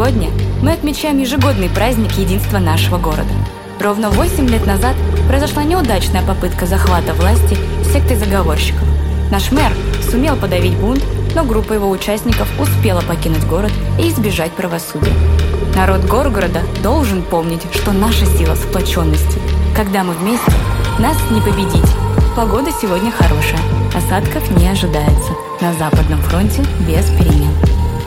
Сегодня мы отмечаем ежегодный праздник единства нашего города. Ровно 8 лет назад произошла неудачная попытка захвата власти сектой заговорщиков. Наш мэр сумел подавить бунт, но группа его участников успела покинуть город и избежать правосудия. Народ Горгорода должен помнить, что наша сила в сплоченности. Когда мы вместе, нас не победить. Погода сегодня хорошая, осадков не ожидается. На Западном фронте без перемен.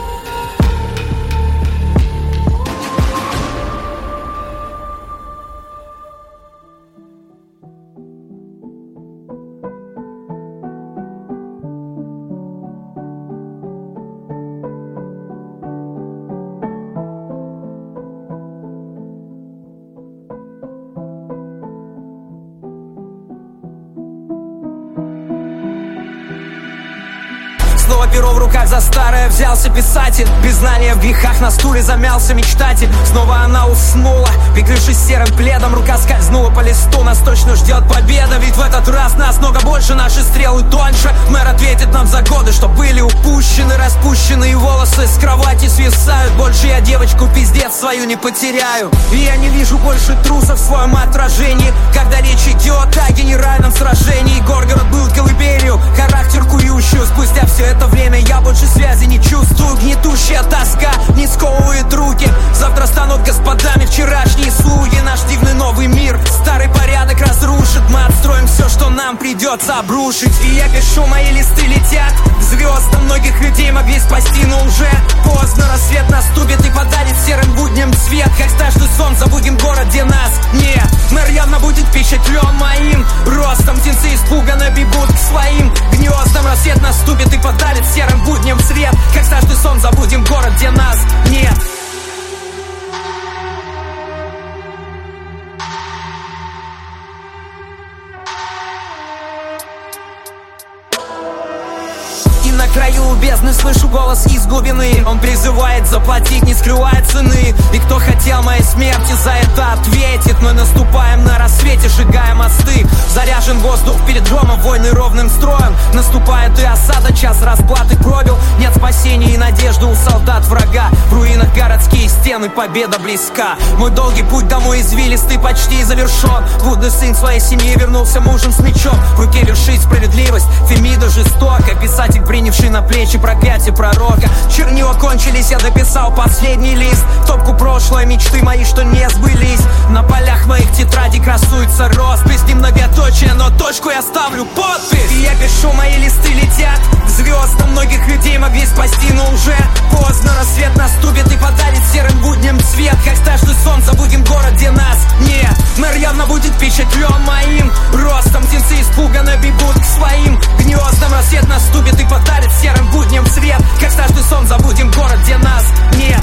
Снова перо в руках за старое взялся писатель. Без знания в грехах на стуле замялся мечтатель. Снова она уснула, прикрывшись серым пледом. Рука скользнула по листу, нас точно ждет победа. Ведь в этот раз нас много больше, наши стрелы тоньше. Мэр ответит нам за годы, что были упущены. Распущенные волосы с кровати свисают. Больше я девочку пиздец свою не потеряю. И я не вижу больше трусов в своем отражении, когда речь идет о генеральном сражении. Горгород был колыбелью, характер кующую. Спустя все это время я больше связи не чувствую. Гнетущая тоска не сковывает руки. Завтра станут господами вчерашние слуги. Наш дивный новый мир старый порядок разрушит. Мы отстроим все, что нам придется обрушить. И я пишу, мои листы летят к звездам. Многих людей могли спасти, но уже поздно. Рассвет наступит и подарит серым будням цвет. Как страшный сон, забудем город, где нас нет. Мэр явно будет впечатлен моим ростом. Птенцы испуганно бегут к своим гнездам. Рассвет наступит и подарит серым будням свет. Как страшный сон, забудем город, где нас нет. На краю бездны слышу голос из глубины. Он призывает заплатить, не скрывая цены. И кто хотел моей смерти, за это ответит. Мы наступаем на рассвете, сжигая мосты. Заряжен воздух перед громом, войны ровным строем. Наступает и осада, час расплаты пробил. Нет спасения и надежды у солдат врага. В руинах городские стены, победа близка. Мой долгий путь домой извилистый почти завершен. Блудный сын своей семьи вернулся мужем с мечом. В руке вершит справедливость, Фемида жестоко. Писатель, принявший на плечи проклятие пророка. Чернила кончились, я дописал последний лист. В топку прошлой мечты мои, что не сбылись. На полях моих тетрадей красуется роспись. Не многоточие, но точку я ставлю подпись. И я пишу, мои листы летят к звездам. Многих людей могли спасти, но уже поздно. Рассвет наступит и подарит серым будням цвет. Как страшный сон, забудем город, где нас нет. Мэр явно будет впечатлен моим ростом. Птенцы испуганно бегут к своим гнездам. Рассвет наступит и подарит серым будням свет. Как страшный сон, забудем город, где нас нет.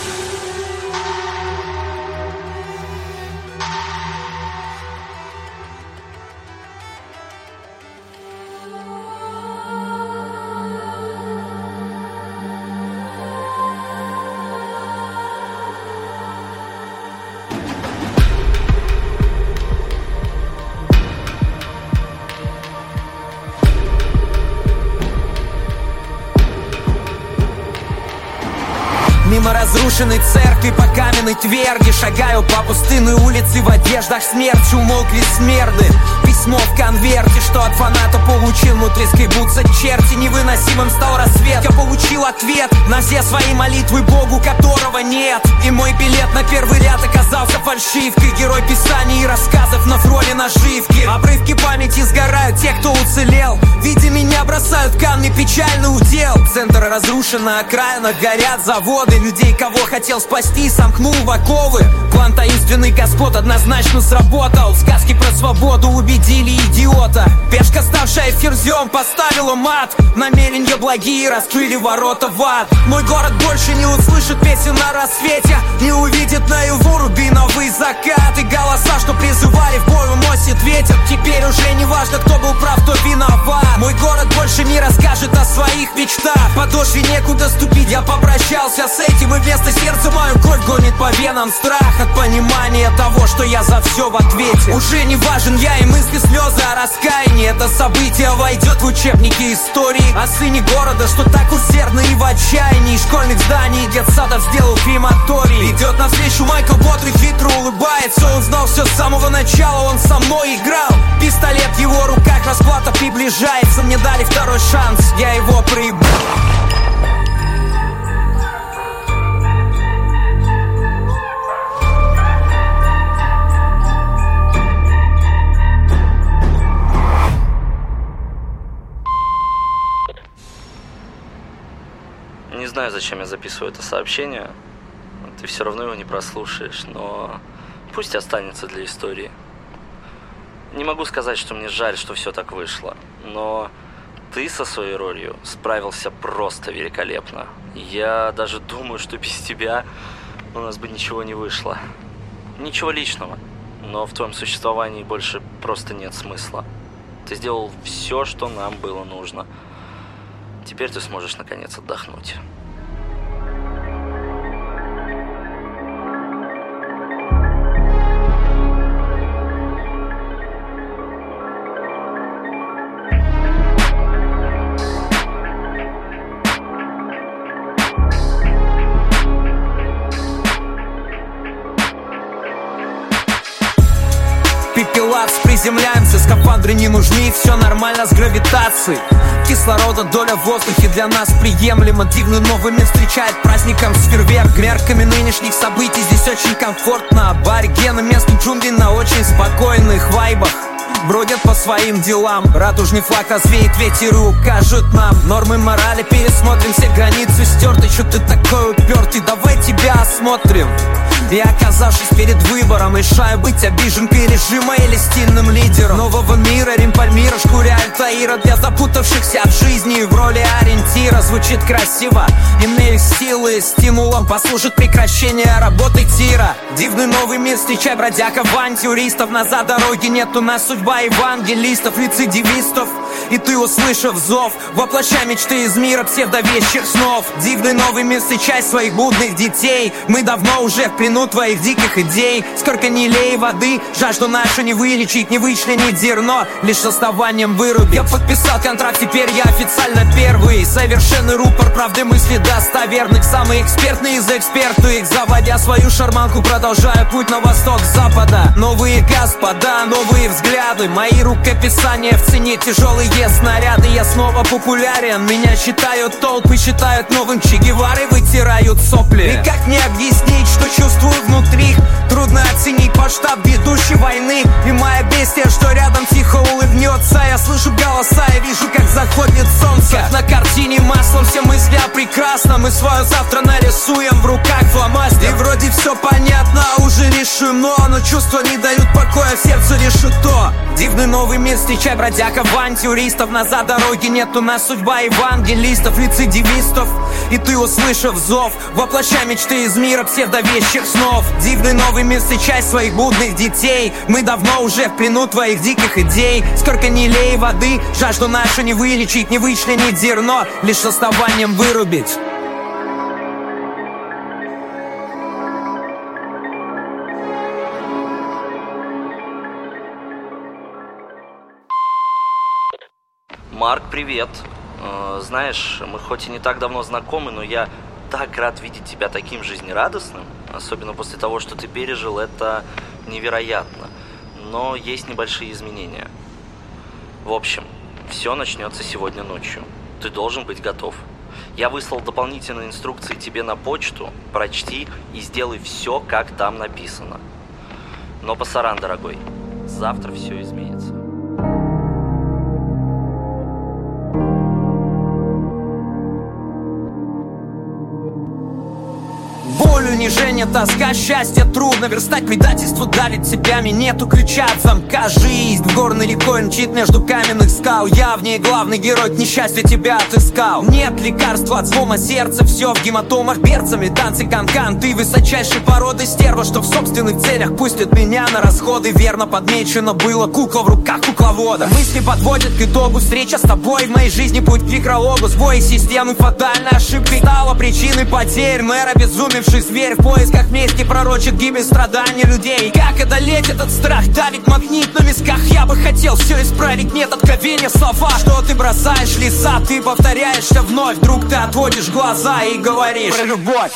Мимо разрушенной церкви по каменной тверди шагаю по пустынной улице в одеждах смерти. Умолкли смерды. Письмо в конверте, что от фаната получил. Внутри скребутся черти. Невыносимым стал рассвет. Я получил ответ на все свои молитвы Богу, которого нет. И мой билет на первый ряд оказался фальшивкой. Герой писаний и рассказов на фроне наживки. Обрывки памяти сгорают, те, кто уцелел. Видя меня, бросают камни, печальный удел. Центр разрушен, на окраинах горят заводы. Людей, кого хотел спасти, сомкнул в оковы. План таинственный господ однозначно сработал. Сказки про свободу убедили идиота. Пешка, ставшая ферзем, поставила мат. Намерения благие раскрыли ворота в ад. Мой город больше не услышит песен на рассвете. Не увидит наяву рубиновый закат. И голоса, что призывали в бой, уносит ветер. Теперь уже не важно, кто был прав, кто виноват. Мой город больше не расскажет о своих мечтах. Подошве некуда ступить, я попрощался с этим. И вместо сердца мою кровь гонит по венам страх. От понимания того, что я за все в ответе. Уже не важен я, и мысли кровь и слезы, а раскаяние это событие войдет в учебники истории о сыне города, что так усердно и в отчаянии школьных зданий детсадов сделал крематорий. Идет навстречу Майкл бодрый, хитро улыбается. Он знал все с самого начала, он со мной играл. Пистолет в его руках, расплата приближается. Мне дали второй шанс, я его проебал. Не знаю, зачем я записываю это сообщение. Ты все равно его не прослушаешь, но пусть останется для истории. Не могу сказать, что мне жаль, что все так вышло, но ты со своей ролью справился просто великолепно. Я даже думаю, что без тебя у нас бы ничего не вышло. Ничего личного, но в твоем существовании больше просто нет смысла. Ты сделал все, что нам было нужно. Теперь ты сможешь наконец отдохнуть. Пепелац, приземляемся, скафандры не нужны, все нормально с гравитацией. Кислорода доля в воздухе для нас приемлема. Дивный новый мир встречает праздником с фейерверк. Мерками нынешних событий здесь очень комфортно. Аборигены местных джунглей на очень спокойных вайбах бродят по своим делам. Радужный флаг развеет ветер и укажет нам нормы морали. Пересмотрим все границы стерты. Чё ты такой упертый? Давай тебя осмотрим. И оказавшись перед выбором, решаю быть обиженкой режима или стильным лидером нового мира. Рим Пальмира, шкуре Альтаира для запутавшихся в жизни в роли ориентира. Звучит красиво, имею силы, стимулом послужит прекращение работы тира. Дивный новый мир, встречай бродяг, авантюристов. Назад дороги нет, у нас судьба евангелистов, рецидивистов. И ты, услышав зов, воплощай мечты из мира псевдовещих снов. Дивный новый мир, встречай своих будных детей. Мы давно уже в плену твоих диких идей. Сколько не лей воды, жажду нашу не вылечить, не вычленить зерно, лишь с основанием вырубить. Я подписал контракт, теперь я официально первый. Совершенный рупор правды мысли достоверных. Самый экспертный из экспертных. Заводя свою шарманку, продолжаю путь на восток с запада. Новые господа, новые взгляды. Мои рукописания в цене, тяжелые снаряды. Я снова популярен, меня считают толпы, считают новым Че Геварой, вытирают сопли. И как мне объяснить, что чувствую внутри? Трудно оценить масштаб ведущей войны. И моя бестия, что рядом тихо улыбнется. Я слышу голоса, я вижу, как заходит солнце. Как на картине маслом все мысли о прекрасном. Мы свое завтра нарисуем в руках фломастер. И вроде все понятно, уже решено. Но чувства не дают покоя, в сердце решето. Дивный новый мир, встречай бродяг, авантюристов. Назад дороги нет, у нас судьба евангелистов, рецидивистов. И ты, услышав зов, воплощай мечты из мира псевдовещих снов. Дивный новый мир, встречай своих будных детей. Мы давно уже в плену твоих диких идей. Сколько не лей воды, жажду нашу не вылечить, не вычленить зерно, лишь с основанием вырубить. Марк, привет. Знаешь, мы хоть и не так давно знакомы, но я так рад видеть тебя таким жизнерадостным. Особенно после того, что ты пережил, это невероятно. Но есть небольшие изменения. В общем, все начнется сегодня ночью. Ты должен быть готов. Я выслал дополнительные инструкции тебе на почту. Прочти и сделай все, как там написано. Но пасаран, дорогой, завтра все изменится. Боль, унижение, тоска, счастье трудно верстать. Предательство давит цепями, нету ключа от замка. Жизнь в горной рекой мчит между каменных скал. Я в ней главный герой, к несчастью тебя отыскал. Нет лекарства от слома сердца, все в гематомах берцами. Танцы канкан, ты высочайшей породы стерва, что в собственных целях пустит меня на расходы. Верно подмечено было, кукла в руках кукловода. Мысли подводят к итогу, встреча с тобой в моей жизни путь к некрологу. Сбой системы, фатальной ошибкой стала причиной потерь. Мэр, обезумевший зверь, зверь в поисках мести пророчит гибель страданий людей. Как одолеть этот страх? Давит магнит на висках. Я бы хотел все исправить, нет откровения слова. Что ты бросаешь леса, ты повторяешься вновь. Вдруг ты отводишь глаза и говоришь про любовь.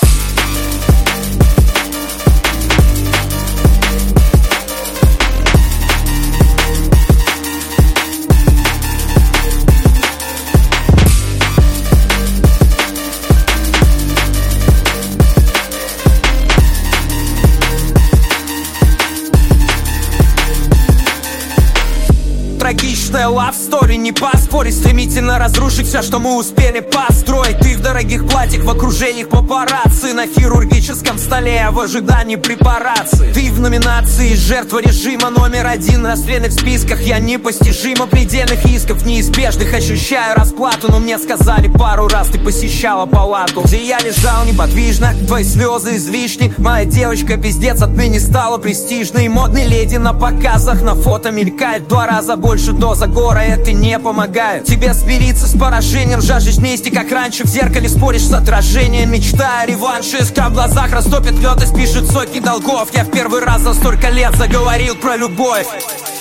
Трагичная love story, не поспорить. Стремительно разрушить все, что мы успели построить. Ты в дорогих платьях, в окружении папарацци. На хирургическом столе, в ожидании препарации. Ты в номинации жертва режима №1. Расстрельных в списках, я непостижимо. Предельных исков неизбежных, ощущаю расплату. Но мне сказали пару раз, ты посещала палату, где я лежал неподвижно, твои слезы излишни. Моя девочка пиздец отныне стала престижной. Модной леди на показах, на фото мелькает в 2 раза больше доза гора, это не помогает тебе смириться с поражением, жаждешь мести, как раньше. В зеркале споришь с отражением, мечтая о реванше. Искра в глазах растопит лед и спишет сотни долгов. Я в первый раз за столько лет заговорил про любовь.